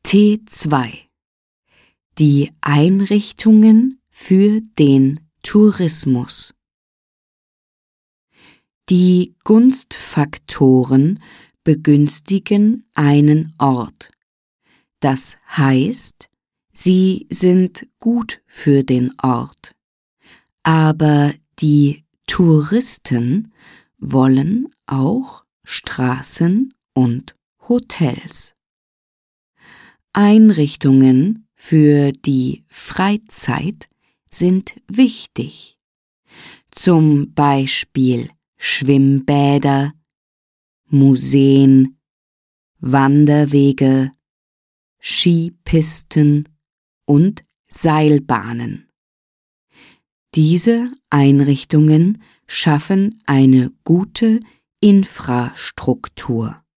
T2 Die Einrichtungen für den Tourismus. Die Gunstfaktoren begünstigen einen Ort. Das heißt, sie sind gut für den Ort. Aber die Touristen wollen auch Straßen und Hotels. Einrichtungen für die Freizeit sind wichtig. Zum Beispiel Schwimmbäder, Museen, Wanderwege, Skipisten und Seilbahnen. Diese Einrichtungen schaffen eine gute Infrastruktur.